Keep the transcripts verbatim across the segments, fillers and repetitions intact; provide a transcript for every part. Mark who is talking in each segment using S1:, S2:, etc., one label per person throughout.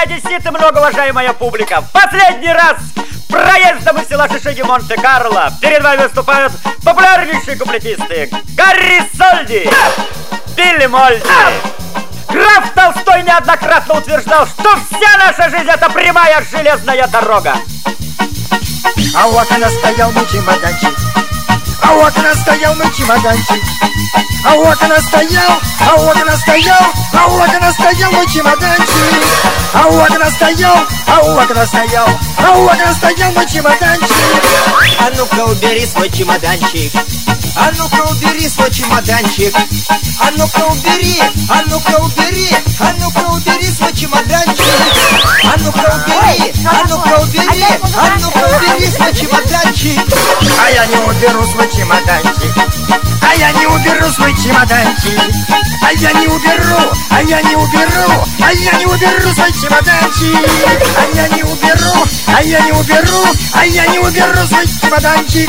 S1: одесситы, многоуважаемая публика, в последний раз проездом из села Шишиги Монте-Карло перед вами выступают популярнейшие куплетисты Гарри Сольди, Билли Мольди. Граф Толстой неоднократно утверждал, что вся наша жизнь — это прямая железная дорога.
S2: А у окна стоял мой чемоданчик, а у окна стоял мой чемоданчик, а у окна стоял, а у окна стоял, а у окна стоял мой чемоданчик, а у окна стоял, а у окна стоял, а у окна стоял мой чемоданчик.
S3: А ну-ка убери свой чемоданчик, а ну-ка убери свой чемоданчик, а ну-ка убери, а ну-ка убери, а ну-ка убери свой чемоданчик, а ну-ка убери, а ну-ка убери, а ну-ка убери свой чемоданчик.
S2: А я не уберу свой чемоданчик, а я не уберу свой чемоданчик, а я не уберу, а я не уберу, а я не уберу свой чемоданчик, а я не уберу, а я не уберу, а я не уберу свой чемоданчик.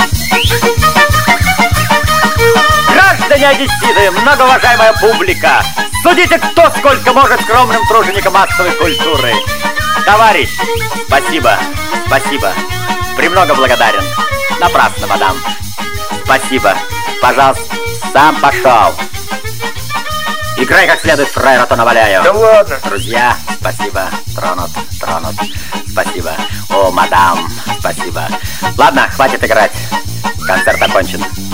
S1: Граждане одесситы, многоуважаемая публика, судите, кто сколько может скромным труженикам массовой культуры. Товарищ, спасибо, спасибо, премного благодарен. Напрасно, мадам. Спасибо, пожалуйста, сам пошел. Играй как следует, фраер, а то наваляю.
S2: Да ладно.
S1: Друзья, спасибо, тронут, тронут, спасибо. О, мадам, спасибо. Ладно, хватит играть, концерт окончен.